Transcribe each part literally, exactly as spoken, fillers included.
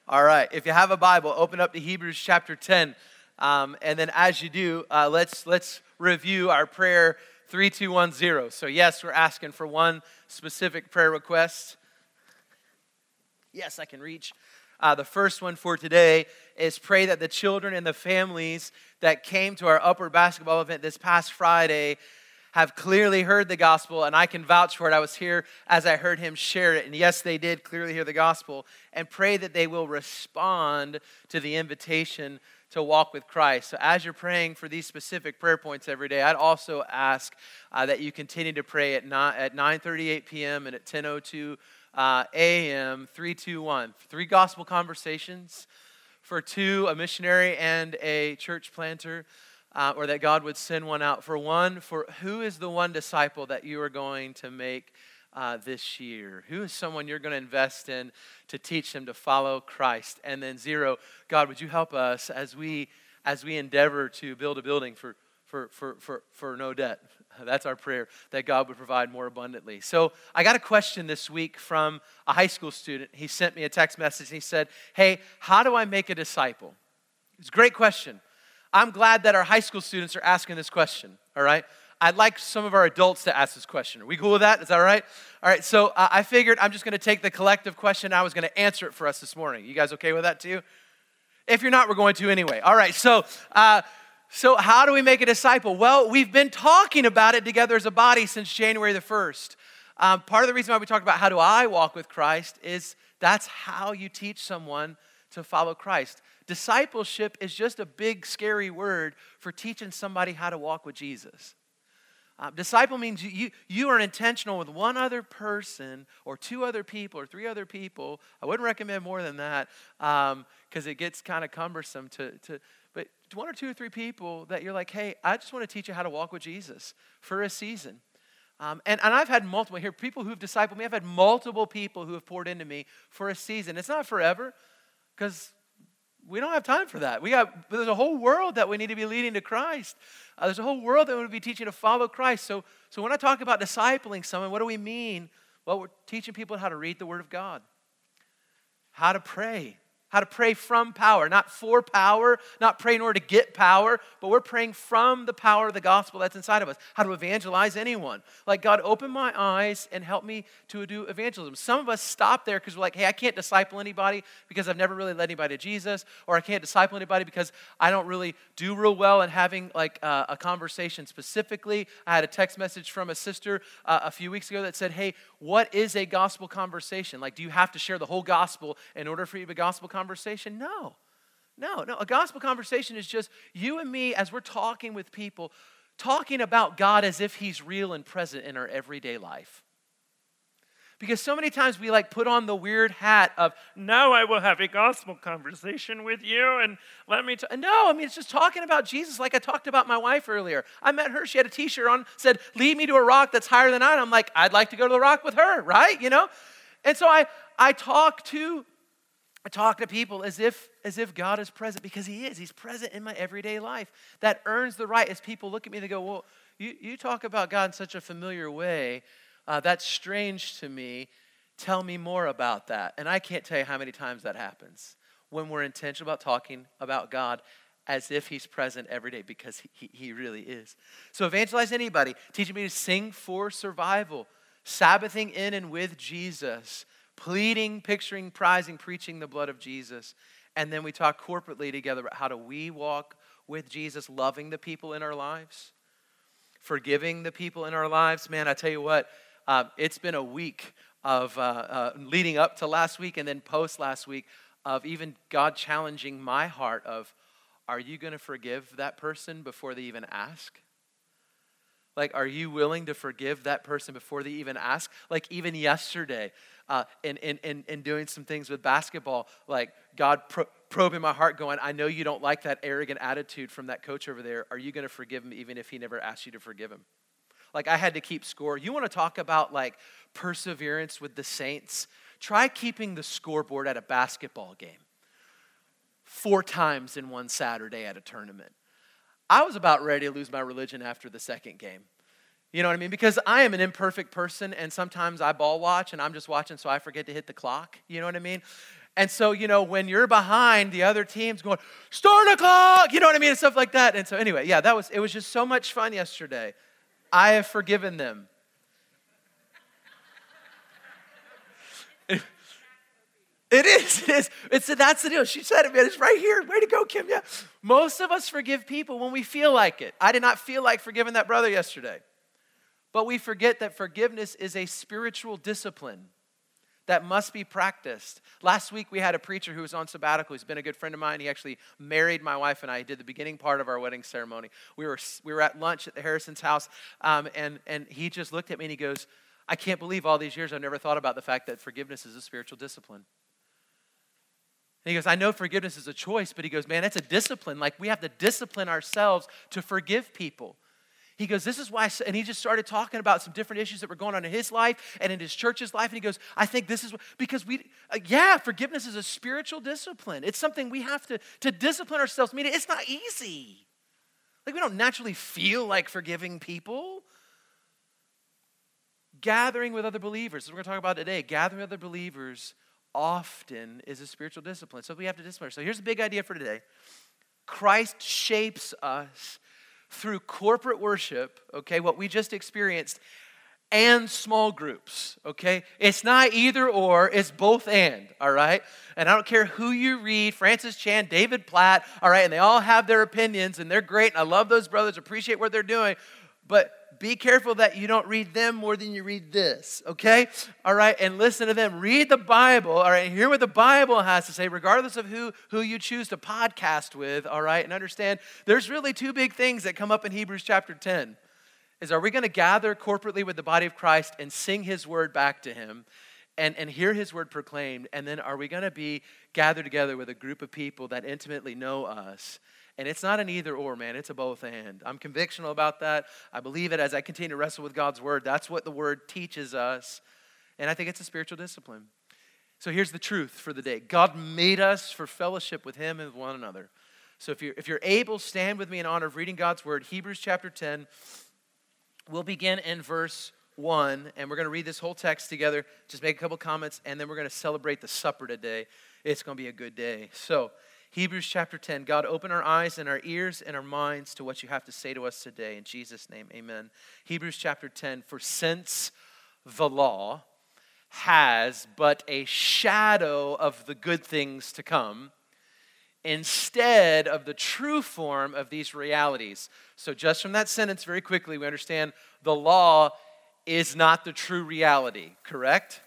All right, if you have a Bible, open up to Hebrews chapter ten. Um, and then as you do, uh, let's let's review our prayer three two one zero. So yes, we're asking for one specific prayer request. Yes, I can reach. Uh, the first one for today is pray that the children and the families that came to our upper basketball event this past Friday have clearly heard the gospel, and I can vouch for it. I was here as I heard him share it, and yes, they did clearly hear the gospel, and pray that they will respond to the invitation to walk with Christ. So as you're praying for these specific prayer points every day, I'd also ask uh, that you continue to pray at, ni- at nine thirty-eight p.m. and at ten oh two uh, a.m., three two one. Three gospel conversations for two, a missionary and a church planter. Uh, or that God would send one out. For one, for who is the one disciple that you are going to make uh, this year? Who is someone you're going to invest in to teach them to follow Christ? And then zero, God, would you help us as we as we endeavor to build a building for for for for, for no debt? That's our prayer, that God would provide more abundantly. So I got a question this week from a high school student. He sent me a text message and he said, hey, how do I make a disciple? It's a great question. I'm glad that our high school students are asking this question, all right? I'd like some of our adults to ask this question. Are we cool with that? Is that all right? All right, so uh, I figured I'm just going to take the collective question. I was going to answer it for us this morning. You guys okay with that too? If you're not, we're going to anyway. All right, so uh, so how do we make a disciple? Well, we've been talking about it together as a body since January the first. Um, part of the reason why we talked about how do I walk with Christ is that's how you teach someone to follow Christ. Discipleship is just a big, scary word for teaching somebody how to walk with Jesus. Uh, disciple means you, you, you are intentional with one other person or two other people or three other people. I wouldn't recommend more than that because um, it gets kind of cumbersome to, to, but one or two or three people that you're like, hey, I just want to teach you how to walk with Jesus for a season. Um, and, and I've had multiple here, people who've discipled me. I've had multiple people who have poured into me for a season. It's not forever because we don't have time for that. We got there's a whole world that we need to be leading to Christ. Uh, there's a whole world that we would be teaching to follow Christ. So, so when I talk about discipling someone, what do we mean? Well, we're teaching people how to read the Word of God, how to pray, how to pray from power, not for power, not pray in order to get power, but we're praying from the power of the gospel that's inside of us. How to evangelize anyone. Like, God, open my eyes and help me to do evangelism. Some of us stop there because we're like, hey, I can't disciple anybody because I've never really led anybody to Jesus, or I can't disciple anybody because I don't really do real well in having like uh, a conversation specifically. I had a text message from a sister uh, a few weeks ago that said, hey, what is a gospel conversation? Like, do you have to share the whole gospel in order for you to be a gospel conversation? No, no, no. A gospel conversation is just you and me as we're talking with people, talking about God as if he's real and present in our everyday life. Because so many times we like put on the weird hat of, now I will have a gospel conversation with you and let me, t-. no, I mean, it's just talking about Jesus like I talked about my wife earlier. I met her, she had a t-shirt on, said, lead me to a rock that's higher than I. And I'm like, I'd like to go to the rock with her, right? You know? And so I, I talk to, I talk to people as if, as if God is present, because he is. He's present in my everyday life. That earns the right as people look at me, they go, well, you, you talk about God in such a familiar way. Uh, that's strange to me. Tell me more about that. And I can't tell you how many times that happens when we're intentional about talking about God as if he's present every day, because he, he really is. So evangelize anybody. Teaching me to sing for survival. Sabbathing in and with Jesus. Pleading, picturing, prizing, preaching the blood of Jesus. And then we talk corporately together about how do we walk with Jesus, loving the people in our lives, forgiving the people in our lives. Man, I tell you what, Uh, it's been a week of uh, uh, leading up to last week and then post last week of even God challenging my heart of, are you going to forgive that person before they even ask? Like, are you willing to forgive that person before they even ask? Like, even yesterday, uh, in, in, in, in doing some things with basketball, like God pro- probing my heart going, I know you don't like that arrogant attitude from that coach over there. Are you going to forgive him even if he never asked you to forgive him? Like, I had to keep score. You want to talk about like perseverance with the saints? Try keeping the scoreboard at a basketball game four times in one Saturday at a tournament. I was about ready to lose my religion after the second game. You know what I mean? Because I am an imperfect person, and sometimes I ball watch and I'm just watching so I forget to hit the clock. You know what I mean? And so, you know, when you're behind, the other team's going, start a clock, you know what I mean, and stuff like that. And so anyway, yeah, that was, it was just so much fun yesterday. I have forgiven them. It, it is, it is. It's, that's the deal. She said it, man. It's right here. Way to go, Kim. Yeah. Most of us forgive people when we feel like it. I did not feel like forgiving that brother yesterday. But we forget that forgiveness is a spiritual discipline that must be practiced. Last week we had a preacher who was on sabbatical. He's been a good friend of mine. He actually married my wife and I. He did the beginning part of our wedding ceremony. We were we were at lunch at the Harrison's house, um, and, and he just looked at me and he goes, I can't believe all these years I've never thought about the fact that forgiveness is a spiritual discipline. And he goes, I know forgiveness is a choice, but he goes, man, it's a discipline. Like we have to discipline ourselves to forgive people. He goes, this is why, and he just started talking about some different issues that were going on in his life and in his church's life. And he goes, I think this is, because we, uh, yeah, forgiveness is a spiritual discipline. It's something we have to, to discipline ourselves. I mean, it's not easy. Like we don't naturally feel like forgiving people. Gathering with other believers, as we're going to talk about today, gathering with other believers often is a spiritual discipline. So we have to discipline ourselves. So here's the big idea for today. Christ shapes us through corporate worship, okay, what we just experienced, and small groups, okay? It's not either or, it's both and, all right? And I don't care who you read, Francis Chan, David Platt, all right, and they all have their opinions, and they're great, and I love those brothers, appreciate what they're doing, but be careful that you don't read them more than you read this, okay? All right, and listen to them. Read the Bible, all right, and hear what the Bible has to say, regardless of who, who you choose to podcast with, all right? And understand, there's really two big things that come up in Hebrews chapter ten. Is are we going to gather corporately with the body of Christ and sing his word back to him and, and hear his word proclaimed? And then are we going to be gathered together with a group of people that intimately know us? And it's not an either or, man. It's a both and. I'm convictional about that. I believe it as I continue to wrestle with God's word. That's what the word teaches us. And I think it's a spiritual discipline. So here's the truth for the day. God made us for fellowship with him and with one another. So if you're, if you're able, stand with me in honor of reading God's word. Hebrews chapter ten. We'll begin in verse one. And we're going to read this whole text together. Just make a couple comments. And then we're going to celebrate the supper today. It's going to be a good day. So Hebrews chapter ten, God, open our eyes and our ears and our minds to what you have to say to us today. In Jesus' name, amen. Hebrews chapter ten, for since the law has but a shadow of the good things to come, instead of the true form of these realities. So just from that sentence, very quickly, we understand the law is not the true reality, correct?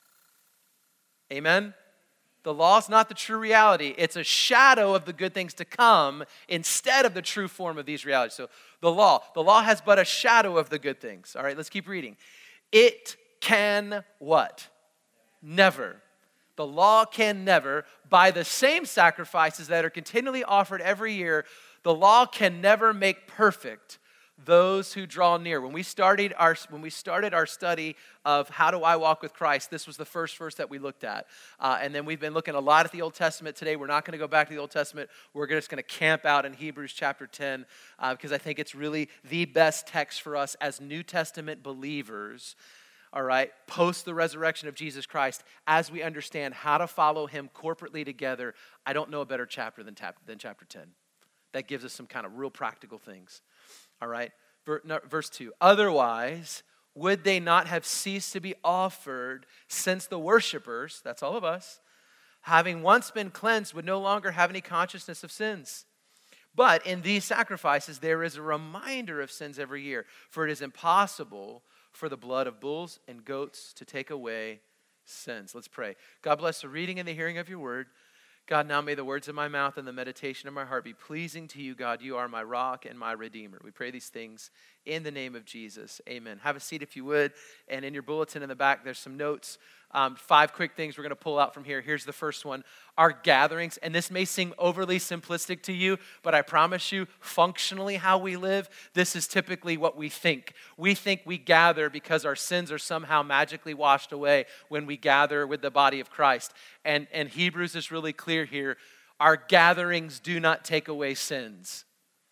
Amen? The law is not the true reality. It's a shadow of the good things to come instead of the true form of these realities. So the law, the law has but a shadow of the good things. All right, let's keep reading. It can what? Never. The law can never, by the same sacrifices that are continually offered every year, the law can never make perfect those who draw near. When we started our when we started our study of how do I walk with Christ, this was the first verse that we looked at. Uh, and then we've been looking a lot at the Old Testament today. We're not going to go back to the Old Testament. We're just going to camp out in Hebrews chapter ten uh, because I think it's really the best text for us as New Testament believers, all right, post the resurrection of Jesus Christ, as we understand how to follow him corporately together. I don't know a better chapter than, tap, than chapter ten. That gives us some kind of real practical things. All right, verse two. Otherwise, would they not have ceased to be offered, since the worshipers, that's all of us, having once been cleansed, would no longer have any consciousness of sins? But in these sacrifices, there is a reminder of sins every year, for it is impossible for the blood of bulls and goats to take away sins. Let's pray. God bless the reading and the hearing of your word. God, now may the words of my mouth and the meditation of my heart be pleasing to you, God. You are my rock and my redeemer. We pray these things in the name of Jesus. Amen. Have a seat if you would. And in your bulletin in the back, there's some notes. Um, five quick things we're going to pull out from here. Here's the first one. Our gatherings, and this may seem overly simplistic to you, but I promise you, functionally how we live, this is typically what we think. We think we gather because our sins are somehow magically washed away when we gather with the body of Christ. And, and Hebrews is really clear here. Our gatherings do not take away sins.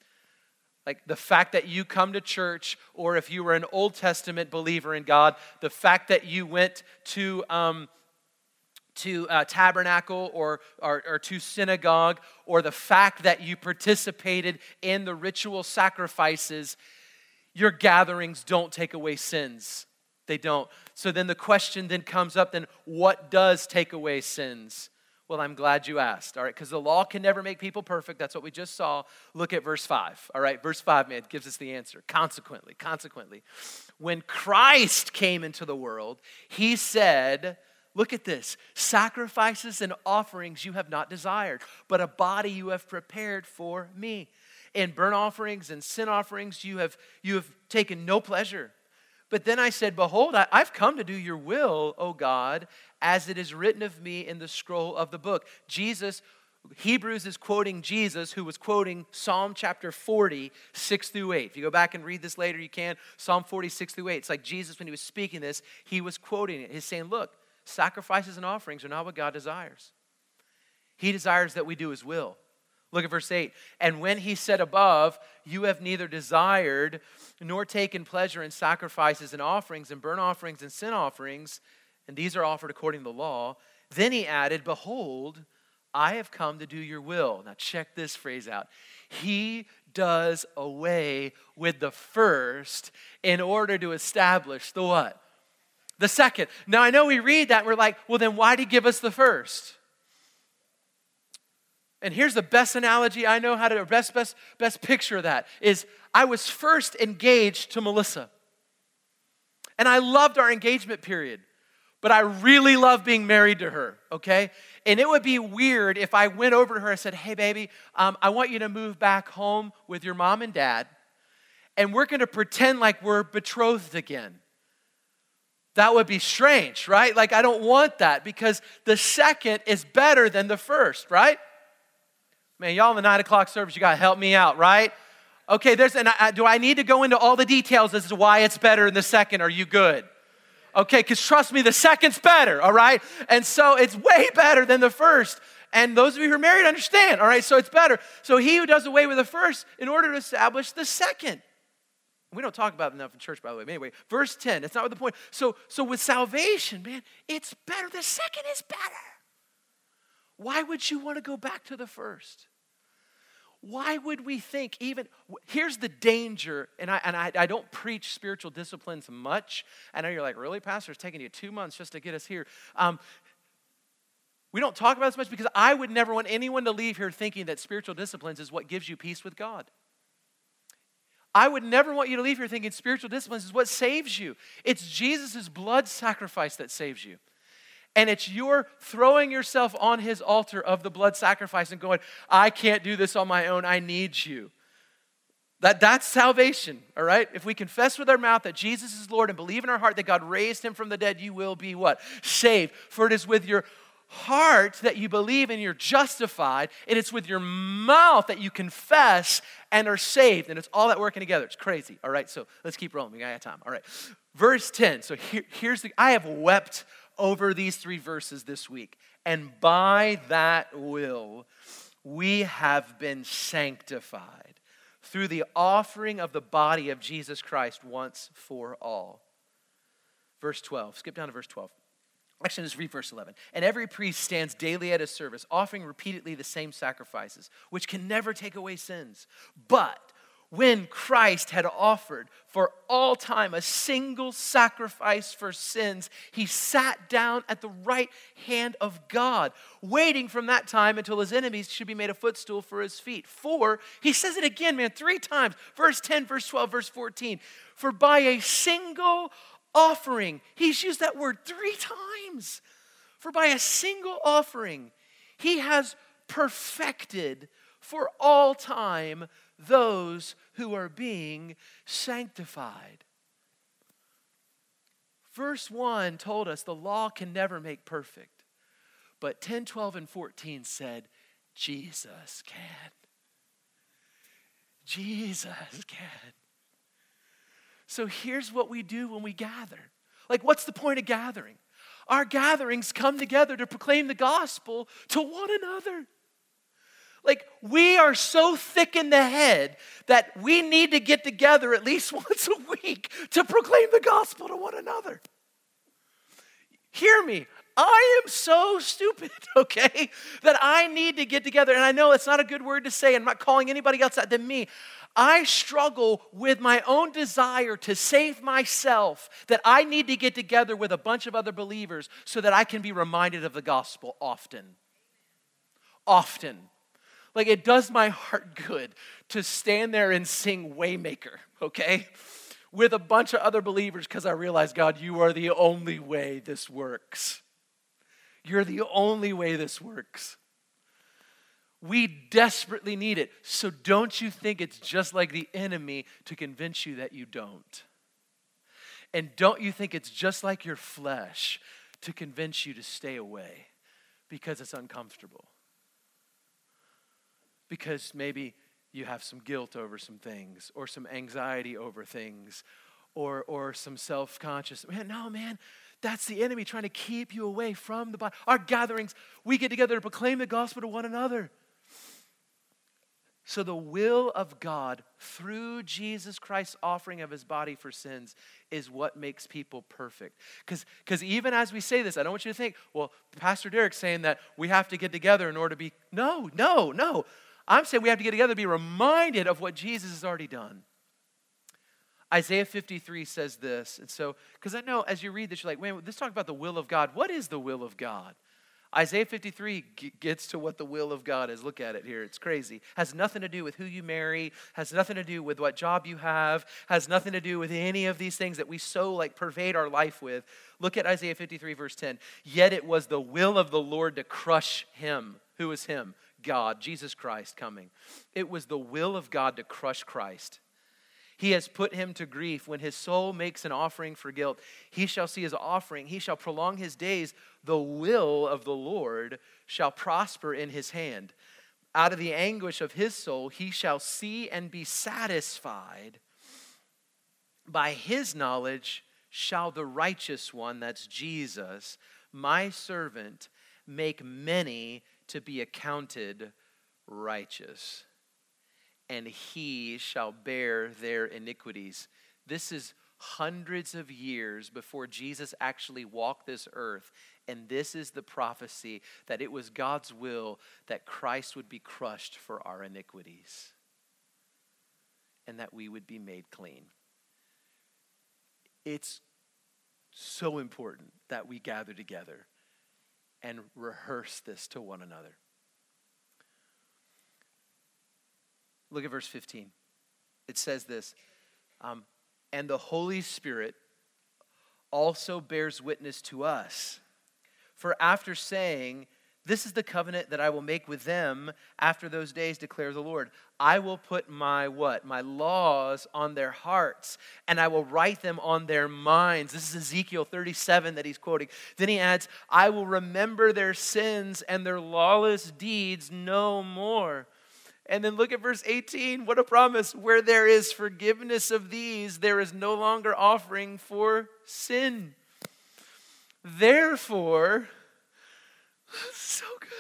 Like the fact that you come to church, or if you were an Old Testament believer in God, the fact that you went to um, to uh, tabernacle or, or, or to synagogue, or the fact that you participated in the ritual sacrifices, your gatherings don't take away sins. They don't. So then the question then comes up, then what does take away sins? Well, I'm glad you asked, all right, because the law can never make people perfect. That's what we just saw. Look at verse five, all right? Verse five, man, gives us the answer. Consequently, consequently, when Christ came into the world, he said, look at this, sacrifices and offerings you have not desired, but a body you have prepared for me. In burnt offerings and sin offerings you have, you have taken no pleasure. But then I said, behold, I, I've come to do your will, O God, as it is written of me in the scroll of the book. Jesus, Hebrews is quoting Jesus, who was quoting Psalm chapter forty, six through eight. If you go back and read this later, you can. Psalm forty, six through eight. It's like Jesus, when he was speaking this, he was quoting it. He's saying, look, sacrifices and offerings are not what God desires. He desires that we do his will. Look at verse eight. And when he said above, you have neither desired nor taken pleasure in sacrifices and offerings and burnt offerings and sin offerings, and these are offered according to the law. Then he added, behold, I have come to do your will. Now check this phrase out. He does away with the first in order to establish the what? The second. Now I know we read that and we're like, well then why did he give us the first? And here's the best analogy I know how to, best, best, best picture of that is I was first engaged to Melissa. And I loved our engagement period, but I really loved being married to her, okay? And it would be weird if I went over to her and said, hey baby, um, I want you to move back home with your mom and dad, and we're gonna pretend like we're betrothed again. That would be strange, right? Like I don't want that because the second is better than the first, right? Man, y'all in the nine o'clock service, you got to help me out, right? Okay, there's, and I, do I need to go into all the details as to why it's better in the second? Are you good? Okay, because trust me, the second's better, all right? And so it's way better than the first. And those of you who are married understand, all right? So it's better. So he who does away with the first in order to establish the second. We don't talk about it enough in church, by the way. But anyway, verse ten, that's not what the point. So, so with salvation, man, it's better. The second is better. Why would you want to go back to the first? Why would we think even, here's the danger, and I and I, I don't preach spiritual disciplines much. I know you're like, really, Pastor? It's taking you two months just to get us here. Um, we don't talk about this much because I would never want anyone to leave here thinking that spiritual disciplines is what gives you peace with God. I would never want you to leave here thinking spiritual disciplines is what saves you. It's Jesus' blood sacrifice that saves you. And it's your throwing yourself on his altar of the blood sacrifice and going, I can't do this on my own, I need you. That, that's salvation, all right? If we confess with our mouth that Jesus is Lord and believe in our heart that God raised him from the dead, you will be what? Saved. For it is with your heart that you believe and you're justified, and it's with your mouth that you confess and are saved. And it's all that working together. It's crazy, all right? So let's keep rolling. We got time, all right. Verse ten, so here, here's the, I have wept over these three verses this week. And by that will, we have been sanctified through the offering of the body of Jesus Christ once for all. Verse twelve, skip down to verse twelve. Actually, just read verse eleven. And every priest stands daily at his service, offering repeatedly the same sacrifices, which can never take away sins. But when Christ had offered for all time a single sacrifice for sins, he sat down at the right hand of God, waiting from that time until his enemies should be made a footstool for his feet. For, he says it again, man, three times, verse ten, verse twelve, verse fourteen. For by a single offering, he's used that word three times. For by a single offering, he has perfected for all time those who are being sanctified. Verse one told us the law can never make perfect. But ten, twelve, and fourteen said, Jesus can. Jesus can. So here's what we do when we gather. Like, what's the point of gathering? Our gatherings come together to proclaim the gospel to one another. Like, we are so thick in the head that we need to get together at least once a week to proclaim the gospel to one another. Hear me. I am so stupid, okay, that I need to get together. And I know it's not a good word to say. I'm not calling anybody else out than me. I struggle with my own desire to save myself, that I need to get together with a bunch of other believers so that I can be reminded of the gospel often. Often. Like, it does my heart good to stand there and sing Waymaker, okay, with a bunch of other believers because I realize, God, you are the only way this works. You're the only way this works. We desperately need it. So don't you think it's just like the enemy to convince you that you don't? And don't you think it's just like your flesh to convince you to stay away because it's uncomfortable? Because maybe you have some guilt over some things, or some anxiety over things, or or some self-conscious. Man, no, man, that's the enemy trying to keep you away from the body. Our gatherings, we get together to proclaim the gospel to one another. So the will of God through Jesus Christ's offering of his body for sins is what makes people perfect. Because because even as we say this, I don't want you to think, well, Pastor Derek's saying that we have to get together in order to be, no, no, no. I'm saying we have to get together to be reminded of what Jesus has already done. Isaiah fifty-three says this. And so, because I know as you read this, you're like, wait, let's talk about the will of God. What is the will of God? Isaiah fifty-three g- gets to what the will of God is. Look at it here. It's crazy. Has nothing to do with who you marry. Has nothing to do with what job you have. Has nothing to do with any of these things that we so like pervade our life with. Look at Isaiah fifty-three verse ten. Yet it was the will of the Lord to crush him. Who is him? God, Jesus Christ coming. It was the will of God to crush Christ. He has put him to grief. When his soul makes an offering for guilt, he shall see his offering. He shall prolong his days. The will of the Lord shall prosper in his hand. Out of the anguish of his soul, he shall see and be satisfied. By his knowledge shall the righteous one, that's Jesus, my servant, make many to be accounted righteous, and he shall bear their iniquities. This is hundreds of years before Jesus actually walked this earth, and this is the prophecy that it was God's will that Christ would be crushed for our iniquities and that we would be made clean. It's so important that we gather together and rehearse this to one another. Look at verse fifteen. It says this, um, and the Holy Spirit also bears witness to us. For after saying, this is the covenant that I will make with them after those days, declares the Lord. I will put my what? My laws on their hearts, and I will write them on their minds. This is Ezekiel thirty-seven that he's quoting. Then he adds, I will remember their sins and their lawless deeds no more. And then look at verse eighteen. What a promise. Where there is forgiveness of these, there is no longer offering for sin. Therefore, so good.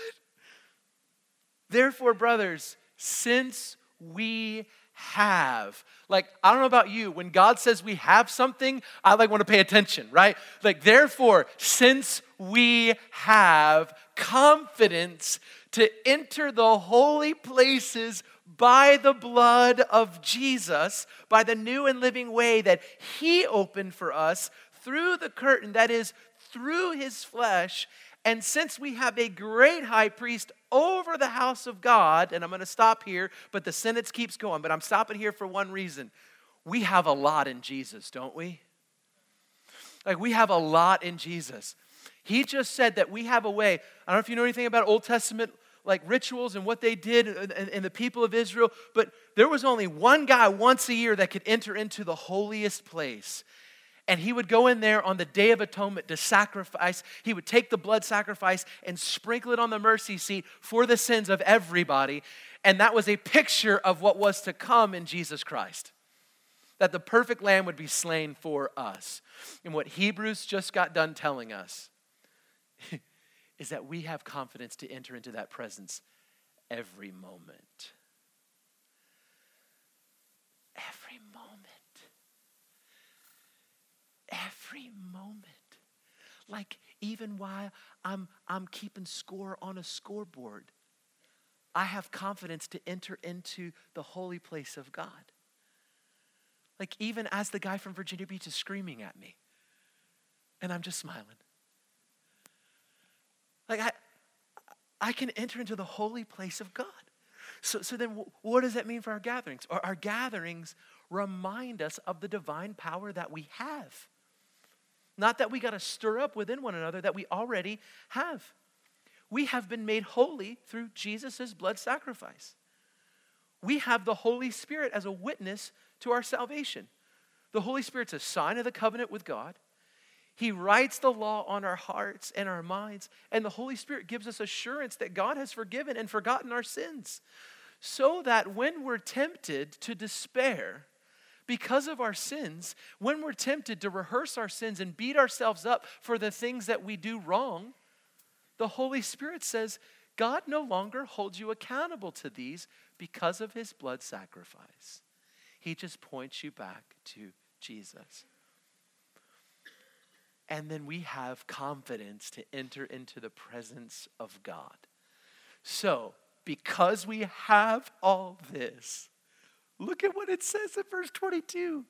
Therefore, brothers, since we have, like, I don't know about you, when God says we have something, I like want to pay attention, right? Like, therefore, since we have confidence to enter the holy places by the blood of Jesus, by the new and living way that he opened for us through the curtain, that is, through his flesh. And since we have a great high priest over the house of God, and I'm going to stop here, but the sentence keeps going, but I'm stopping here for one reason. We have a lot in Jesus, don't we? Like, we have a lot in Jesus. He just said that we have a way. I don't know if you know anything about Old Testament like rituals and what they did and the people of Israel, but there was only one guy once a year that could enter into the holiest place. And he would go in there on the Day of Atonement to sacrifice. He would take the blood sacrifice and sprinkle it on the mercy seat for the sins of everybody. And that was a picture of what was to come in Jesus Christ. That the perfect lamb would be slain for us. And what Hebrews just got done telling us is that we have confidence to enter into that presence every moment. Every moment. Every moment. Like, even while I'm, I'm keeping score on a scoreboard, I have confidence to enter into the holy place of God. Like even as the guy from Virginia Beach is screaming at me, and I'm just smiling. Like I, I can enter into the holy place of God. So, so then what does that mean for our gatherings? Our, our gatherings remind us of the divine power that we have. Not that we got to stir up within one another, that we already have. We have been made holy through Jesus' blood sacrifice. We have the Holy Spirit as a witness to our salvation. The Holy Spirit's a sign of the covenant with God. He writes the law on our hearts and our minds, and the Holy Spirit gives us assurance that God has forgiven and forgotten our sins, so that when we're tempted to despair because of our sins, when we're tempted to rehearse our sins and beat ourselves up for the things that we do wrong, the Holy Spirit says, God no longer holds you accountable to these because of his blood sacrifice. He just points you back to Jesus. And then we have confidence to enter into the presence of God. So, because we have all this, look at what it says in verse twenty-two.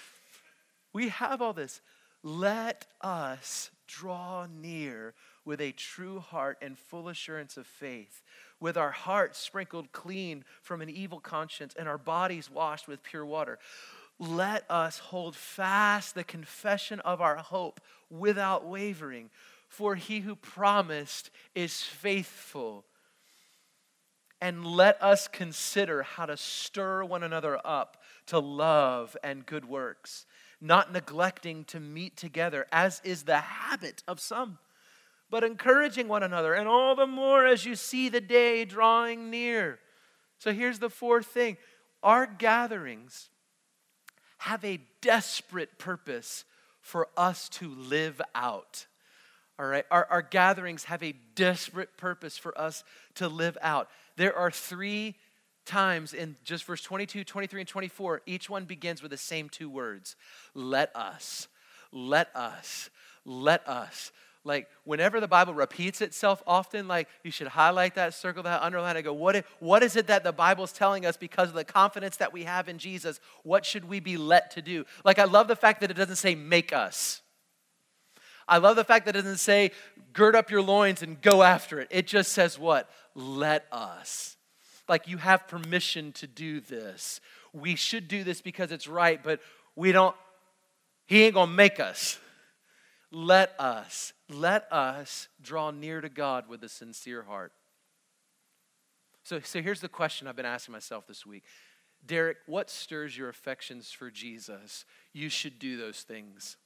We have all this. Let us draw near with a true heart and full assurance of faith, with our hearts sprinkled clean from an evil conscience and our bodies washed with pure water. Let us hold fast the confession of our hope without wavering, for he who promised is faithful. And let us consider how to stir one another up to love and good works, not neglecting to meet together, as is the habit of some, but encouraging one another, and all the more as you see the day drawing near. So here's the fourth thing. Our gatherings have a desperate purpose for us to live out. All right, our, our gatherings have a desperate purpose for us to live out. There are three times in just verse twenty-two, twenty-three, and twenty-four, each one begins with the same two words. Let us, let us, let us. Like whenever the Bible repeats itself often, like you should highlight that, circle that, underline it, go, what, it, what is it that the Bible's telling us because of the confidence that we have in Jesus? What should we be let to do? Like I love the fact that it doesn't say make us. I love the fact that it doesn't say gird up your loins and go after it. It just says what? Let us. Like you have permission to do this. We should do this because it's right, but we don't, he ain't gonna make us. Let us, let us draw near to God with a sincere heart. So, so here's the question I've been asking myself this week. Derek, what stirs your affections for Jesus? You should do those things.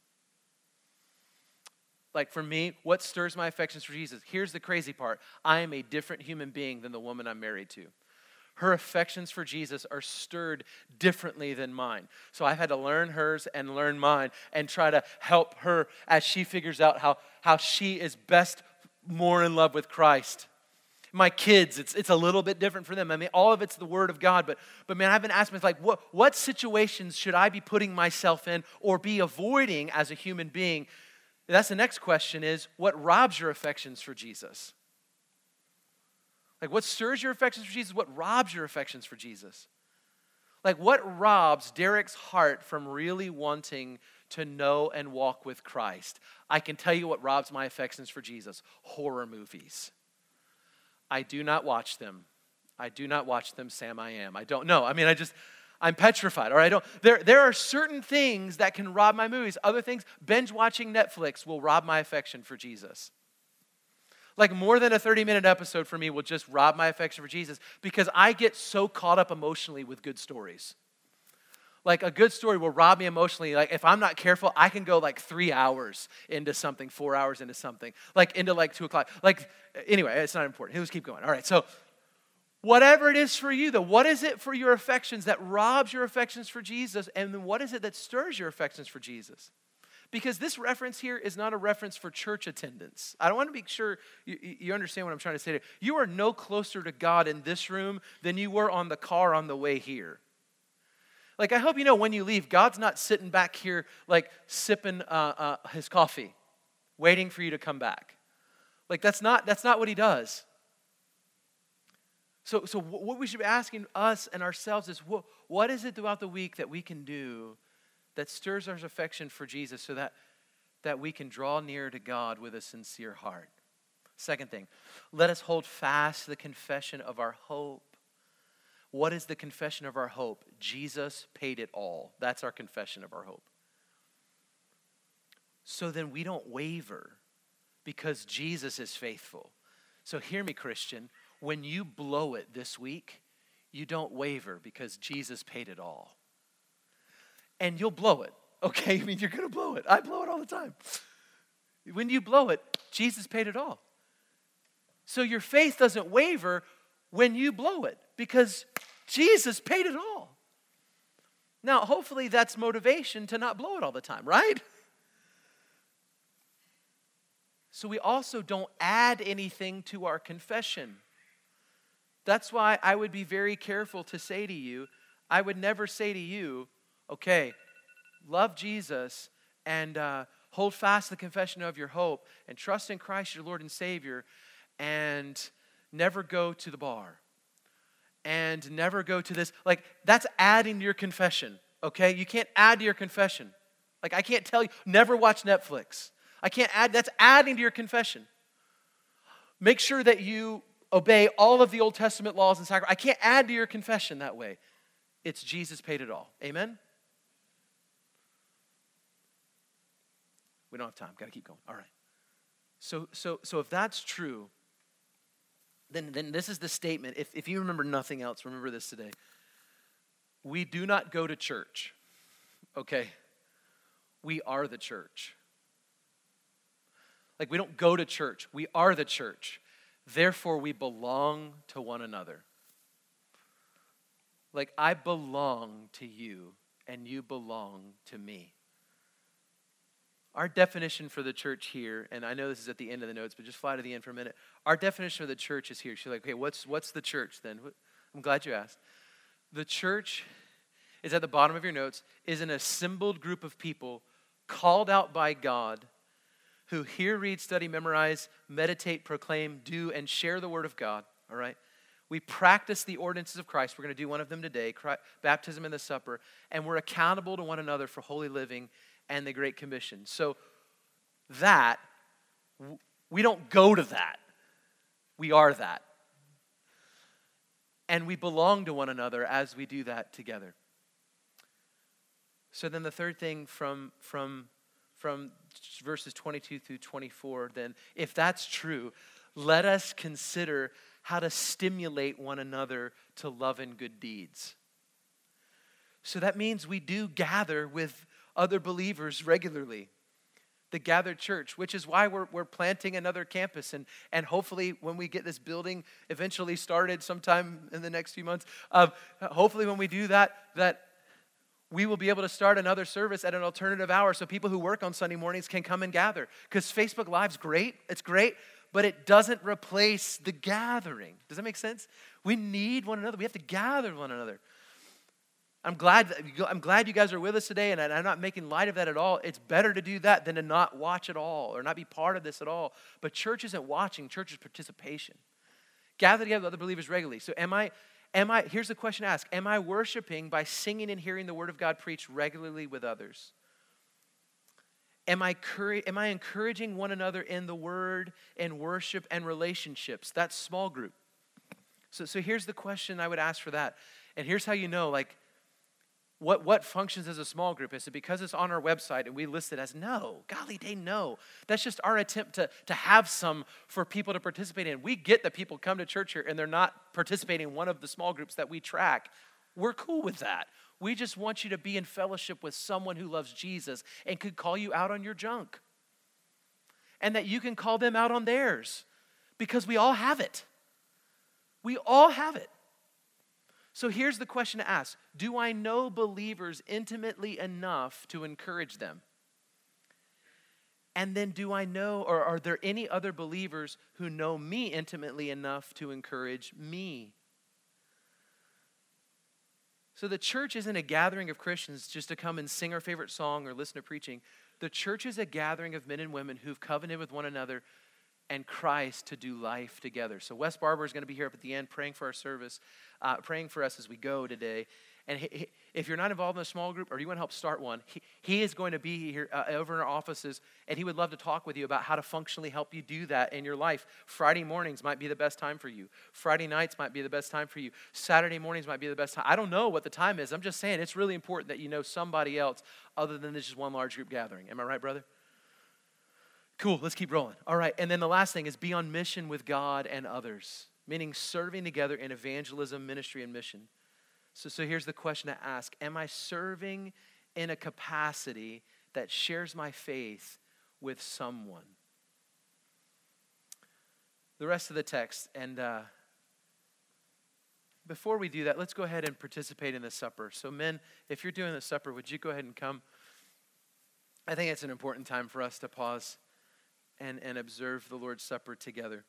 Like for me, what stirs my affections for Jesus? Here's the crazy part. I am a different human being than the woman I'm married to. Her affections for Jesus are stirred differently than mine. So I've had to learn hers and learn mine and try to help her as she figures out how, how she is best more in love with Christ. My kids, it's it's a little bit different for them. I mean, all of it's the Word of God, but but man, I've been asking myself, like, what, what situations should I be putting myself in or be avoiding as a human being? That's the next question is, what robs your affections for Jesus? Like what stirs your affections for Jesus? What robs your affections for Jesus? Like what robs Derek's heart from really wanting to know and walk with Christ? I can tell you what robs my affections for Jesus. Horror movies. I do not watch them. I do not watch them, Sam, I am. I don't know. I mean, I just, I'm petrified, or I don't. There, there are certain things that can rob my movies. Other things, binge watching Netflix will rob my affection for Jesus. Like more than a thirty-minute episode for me will just rob my affection for Jesus because I get so caught up emotionally with good stories. Like a good story will rob me emotionally. Like if I'm not careful, I can go like three hours into something, four hours into something, like into like two o'clock. Like anyway, it's not important. Let's keep going. All right, so whatever it is for you, though, what is it for your affections that robs your affections for Jesus? And then what is it that stirs your affections for Jesus? Because this reference here is not a reference for church attendance. I want to make sure you, you understand what I'm trying to say. You are no closer to God in this room than you were on the car on the way here. Like, I hope you know when you leave, God's not sitting back here like sipping uh, uh, his coffee waiting for you to come back. Like that's not that's not what he does. So, so what we should be asking us and ourselves is, what, what is it throughout the week that we can do that stirs our affection for Jesus so that, that we can draw near to God with a sincere heart? Second thing, let us hold fast the confession of our hope. What is the confession of our hope? Jesus paid it all. That's our confession of our hope. So then we don't waver because Jesus is faithful. So hear me, Christian. When you blow it this week, you don't waver because Jesus paid it all. And you'll blow it, okay? I mean, you're going to blow it. I blow it all the time. When you blow it, Jesus paid it all. So your faith doesn't waver when you blow it because Jesus paid it all. Now, hopefully that's motivation to not blow it all the time, right? So we also don't add anything to our confession. That's why I would be very careful to say to you, I would never say to you, okay, love Jesus and uh, hold fast the confession of your hope and trust in Christ your Lord and Savior and never go to the bar and never go to this. Like, that's adding to your confession, okay? You can't add to your confession. Like, I can't tell you, never watch Netflix. I can't add, that's adding to your confession. Make sure that you obey all of the Old Testament laws and sacrifice. I can't add to your confession that way. It's Jesus paid it all. Amen? We don't have time. Got to keep going. All right. So, so, so if that's true, then, then this is the statement. If, if you remember nothing else, remember this today. We do not go to church. Okay? We are the church. Like, we don't go to church. We are the church. Therefore, we belong to one another. Like, I belong to you, and you belong to me. Our definition for the church here, and I know this is at the end of the notes, but just fly to the end for a minute. Our definition of the church is here. She's like, okay, what's, what's the church then? I'm glad you asked. The church is at the bottom of your notes, is an assembled group of people called out by God who hear, read, study, memorize, meditate, proclaim, do, and share the word of God, all right? We practice the ordinances of Christ. We're going to do one of them today, Christ, baptism and the supper, and we're accountable to one another for holy living and the Great Commission. So that, we don't go to that. We are that. And we belong to one another as we do that together. So then the third thing from, from, from verses twenty-two through twenty-four, then, if that's true, let us consider how to stimulate one another to love and good deeds. So that means we do gather with other believers regularly. The gathered church, which is why we're, we're planting another campus. And, and hopefully when we get this building eventually started sometime in the next few months, uh, hopefully when we do that, that we will be able to start another service at an alternative hour so people who work on Sunday mornings can come and gather. Because Facebook Live's great, it's great, but it doesn't replace the gathering. Does that make sense? We need one another. We have to gather with one another. I'm glad, that, I'm glad you guys are with us today, and I'm not making light of that at all. It's better to do that than to not watch at all or not be part of this at all. But church isn't watching, church is participation. Gather together with other believers regularly. So am I, am I, here's the question to ask. Am I worshiping by singing and hearing the word of God preached regularly with others? Am I, cur- am I encouraging one another in the word and worship and relationships? That's small group. So, so here's the question I would ask for that. And here's how you know, like, What, what functions as a small group? Is it because it's on our website and we list it as no? Golly day, no. That's just our attempt to, to have some for people to participate in. We get that people come to church here and they're not participating in one of the small groups that we track. We're cool with that. We just want you to be in fellowship with someone who loves Jesus and could call you out on your junk. And that you can call them out on theirs. Because we all have it. We all have it. So here's the question to ask. Do I know believers intimately enough to encourage them? And then do I know, or are there any other believers who know me intimately enough to encourage me? So the church isn't a gathering of Christians just to come and sing our favorite song or listen to preaching. The church is a gathering of men and women who've covenanted with one another and Christ to do life together. So Wes Barber is going to be here up at the end praying for our service, uh, praying for us as we go today. And he, he, if you're not involved in a small group or you want to help start one, he, he is going to be here uh, over in our offices, and he would love to talk with you about how to functionally help you do that in your life. Friday mornings might be the best time for you. Friday nights might be the best time for you. Saturday mornings might be the best time. I don't know what the time is. I'm just saying it's really important that you know somebody else other than this just one large group gathering. Am I right, brother? Cool, let's keep rolling. All right, and then the last thing is be on mission with God and others, meaning serving together in evangelism, ministry, and mission. So, so here's the question to ask. Am I serving in a capacity that shares my faith with someone? The rest of the text, and uh, before we do that, let's go ahead and participate in the supper. So men, if you're doing the supper, would you go ahead and come? I think it's an important time for us to pause and, and observe the Lord's Supper together.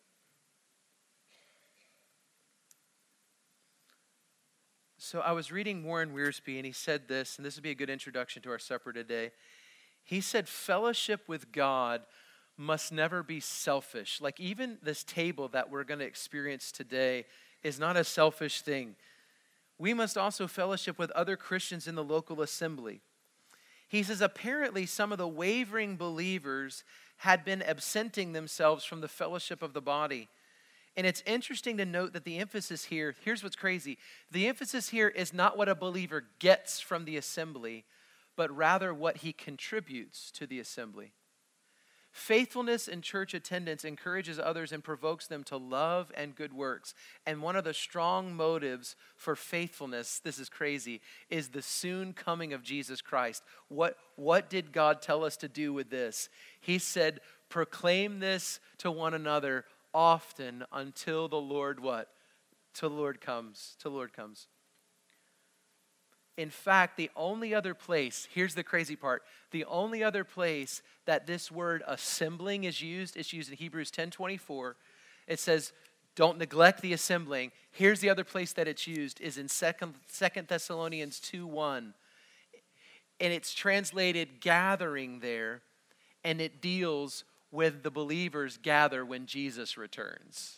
So I was reading Warren Wiersbe, and he said this, and this would be a good introduction to our supper today. He said, fellowship with God must never be selfish. Like even this table that we're going to experience today is not a selfish thing. We must also fellowship with other Christians in the local assembly. He says, apparently some of the wavering believers had been absenting themselves from the fellowship of the body. And it's interesting to note that the emphasis here, here's what's crazy. The emphasis here is not what a believer gets from the assembly, but rather what he contributes to the assembly. Faithfulness in church attendance encourages others and provokes them to love and good works. And one of the strong motives for faithfulness, this is crazy, is the soon coming of Jesus Christ. What, what did God tell us to do with this? He said, proclaim this to one another often until the Lord what? Till the Lord comes. Till the Lord comes. In fact, the only other place, here's the crazy part, the only other place that this word assembling is used, it's used in Hebrews ten twenty-four. It says, don't neglect the assembling. Here's the other place that it's used, is in Second Thessalonians two one. And it's translated gathering there, and it deals with the believers gather when Jesus returns.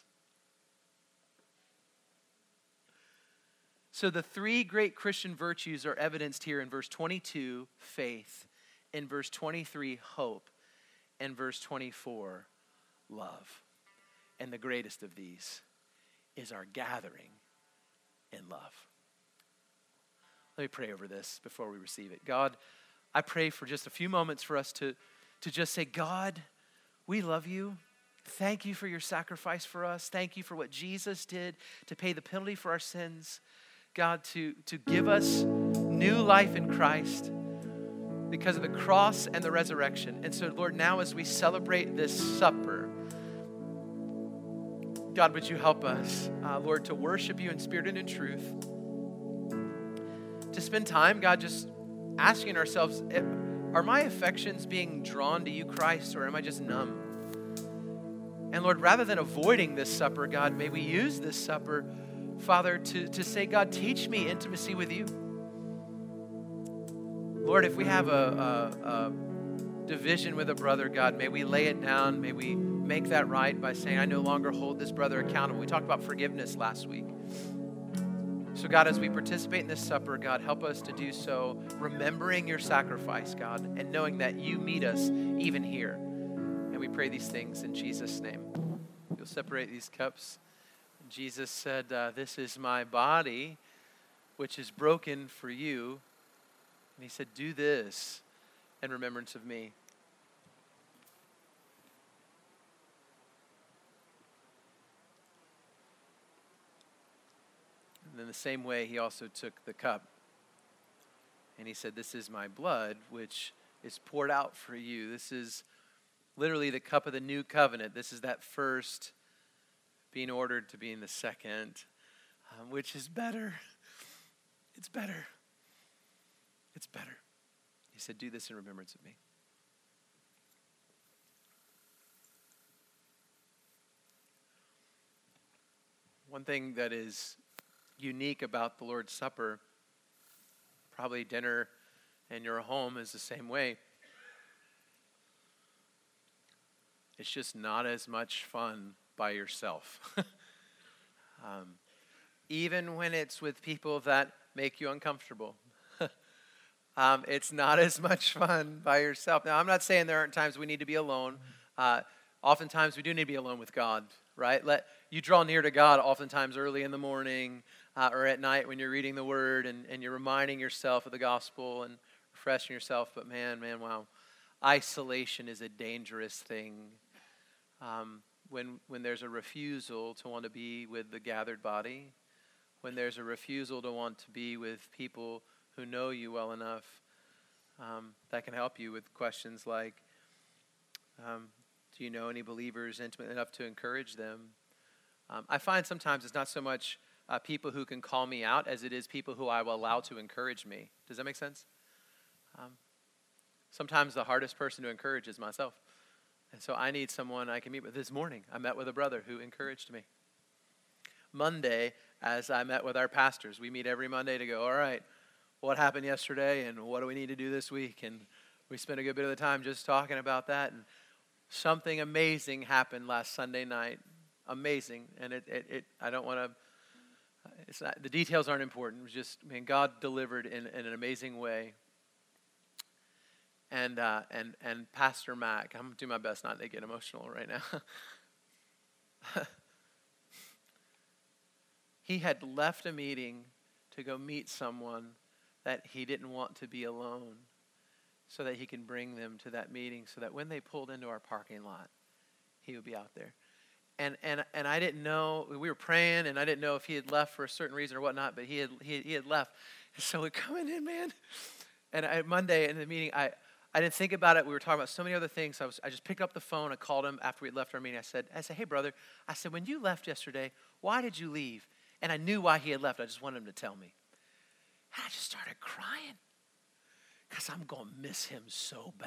So the three great Christian virtues are evidenced here in verse twenty-two, faith. In verse twenty-three, hope. And verse twenty-four, love. And the greatest of these is our gathering in love. Let me pray over this before we receive it. God, I pray for just a few moments for us to, to just say, God, we love you. Thank you for your sacrifice for us. Thank you for what Jesus did to pay the penalty for our sins. God, to, to give us new life in Christ because of the cross and the resurrection. And so, Lord, now as we celebrate this supper, God, would you help us, uh, Lord, to worship you in spirit and in truth, to spend time, God, just asking ourselves, are my affections being drawn to you, Christ, or am I just numb? And Lord, rather than avoiding this supper, God, may we use this supper, Father, to, to say, God, teach me intimacy with you. Lord, if we have a, a, a division with a brother, God, may we lay it down. May we make that right by saying, I no longer hold this brother accountable. We talked about forgiveness last week. So God, as we participate in this supper, God, help us to do so remembering your sacrifice, God, and knowing that you meet us even here. And we pray these things in Jesus' name. You'll separate these cups. Jesus said, uh, this is my body, which is broken for you. And he said, do this in remembrance of me. And in the same way, he also took the cup. And he said, this is my blood, which is poured out for you. This is literally the cup of the new covenant. This is that first being ordered to be in the second, um, which is better. It's better. It's better. He said, do this in remembrance of me. One thing that is unique about the Lord's Supper, probably dinner in your home is the same way. it's just not as much fun by yourself. um, even when it's with people that make you uncomfortable. um, it's not as much fun by yourself. Now, I'm not saying there aren't times we need to be alone. Uh, oftentimes we do need to be alone with God, right? Let you draw near to God oftentimes early in the morning uh, or at night when you're reading the Word and, and you're reminding yourself of the gospel and refreshing yourself. But man, man, wow. Isolation is a dangerous thing. Um, when when there's a refusal to want to be with the gathered body, when there's a refusal to want to be with people who know you well enough, um, that can help you with questions like, um, do you know any believers intimate enough to encourage them? Um, I find sometimes it's not so much uh, people who can call me out as it is people who I will allow to encourage me. Does that make sense? Um, sometimes the hardest person to encourage is myself. And so I need someone I can meet with. This morning, I met with a brother who encouraged me. Monday, as I met with our pastors, we meet every Monday to go, all right, what happened yesterday and what do we need to do this week? And we spent a good bit of the time just talking about that. And something amazing happened last Sunday night. Amazing. And it, it, it I don't want to, it's not, the details aren't important. It was just, I mean, God delivered in, in an amazing way. And uh, and and Pastor Mac, I'm going to do my best not to get emotional right now. He had left a meeting to go meet someone that he didn't want to be alone so that he can bring them to that meeting so that when they pulled into our parking lot, he would be out there. And and and I didn't know, we were praying, and I didn't know if he had left for a certain reason or whatnot, but he had he, he had left. So we're coming in, man. And I, Monday in the meeting, I, I didn't think about it. We were talking about so many other things. I was I just picked up the phone. I called him after we had left our meeting. I said, I said, hey, brother. I said, when you left yesterday, why did you leave? And I knew why he had left. I just wanted him to tell me. And I just started crying because I'm going to miss him so bad.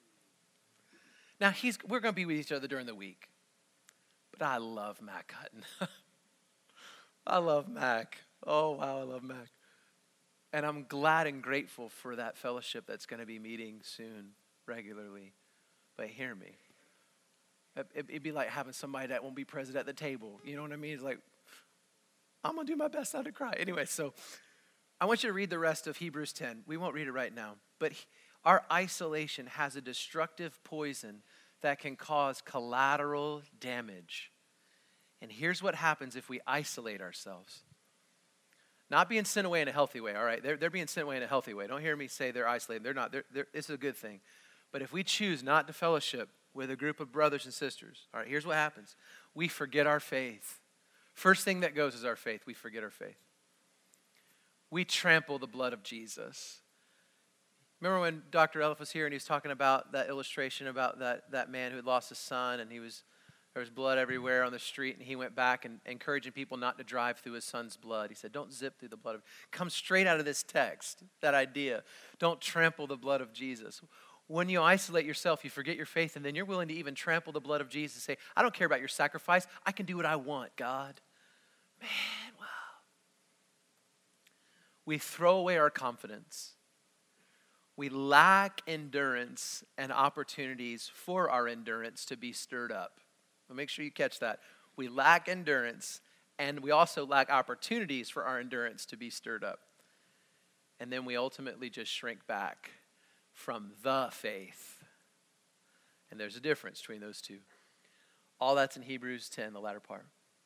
Now, he's we're going to be with each other during the week. But I love Mac Hutton. I love Mac. Oh, wow, I love Mac. And I'm glad and grateful for that fellowship that's going to be meeting soon, regularly. But hear me. It'd be like having somebody that won't be present at the table. You know what I mean? It's like, I'm going to do my best not to cry. Anyway, so I want you to read the rest of Hebrews ten. We won't read it right now. But our isolation has a destructive poison that can cause collateral damage. And here's what happens if we isolate ourselves. Not being sent away in a healthy way, all right? They're, they're being sent away in a healthy way. Don't hear me say they're isolated. They're not. They're, they're, this is a good thing. But if we choose not to fellowship with a group of brothers and sisters, all right, here's what happens. We forget our faith. First thing that goes is our faith. We forget our faith. We trample the blood of Jesus. Remember when Doctor Elif was here and he was talking about that illustration about that, that man who had lost his son and he was there was blood everywhere on the street, and he went back and encouraging people not to drive through his son's blood. He said, don't zip through the blood of, comes straight out of this text, that idea. Don't trample the blood of Jesus. When you isolate yourself, you forget your faith, and then you're willing to even trample the blood of Jesus and say, I don't care about your sacrifice. I can do what I want, God. Man, wow. We throw away our confidence. We lack endurance and opportunities for our endurance to be stirred up. But make sure you catch that. We lack endurance, and we also lack opportunities for our endurance to be stirred up. And then we ultimately just shrink back from the faith. And there's a difference between those two. All that's in Hebrews ten, the latter part.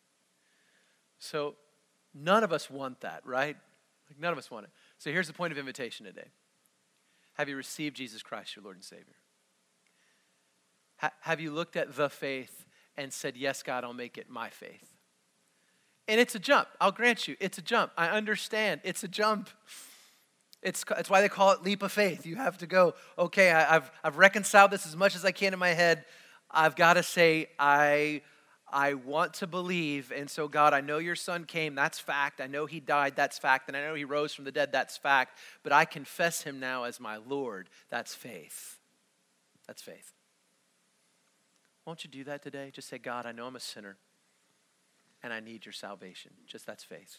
So none of us want that, right? Like none of us want it. So here's the point of invitation today. Have you received Jesus Christ, your Lord and Savior? Ha- have you looked at the faith and said, yes, God, I'll make it my faith? And it's a jump. I'll grant you, it's a jump. I understand. It's a jump. It's, it's why they call it leap of faith. You have to go, okay, I, I've, I've reconciled this as much as I can in my head. I've got to say, I, I want to believe. And so, God, I know your son came. That's fact. I know he died. That's fact. And I know he rose from the dead. That's fact. But I confess him now as my Lord. That's faith. That's faith. Won't you do that today? Just say, God, I know I'm a sinner, and I need your salvation. Just that's faith.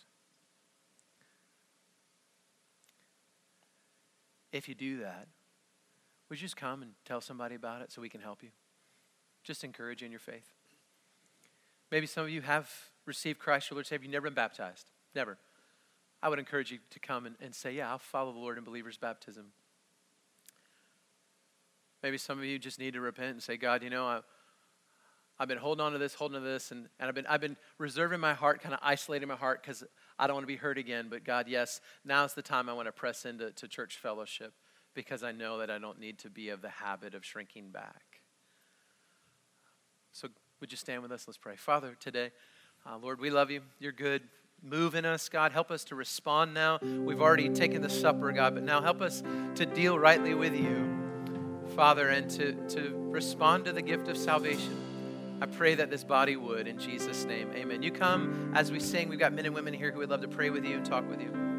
If you do that, would you just come and tell somebody about it so we can help you? just encourage you in your faith. Maybe some of you have received Christ, your Lord, Savior. You've never been baptized. Never. I would encourage you to come and, and say, yeah, I'll follow the Lord in believer's baptism. Maybe some of you just need to repent and say, God, you know, I, I've been holding on to this, holding on to this, and, and I've been I've been reserving my heart, kind of isolating my heart because I don't want to be hurt again. But God, yes, now's the time I want to press into to church fellowship because I know that I don't need to be of the habit of shrinking back. So would you stand with us? Let's pray. Father, today, uh, Lord, we love you. You're good. Move in us, God. Help us to respond now. We've already taken the supper, God, but now help us to deal rightly with you, Father, and to, to respond to the gift of salvation. I pray that this body would, in Jesus' name, amen. You come as we sing. We've got men and women here who would love to pray with you and talk with you.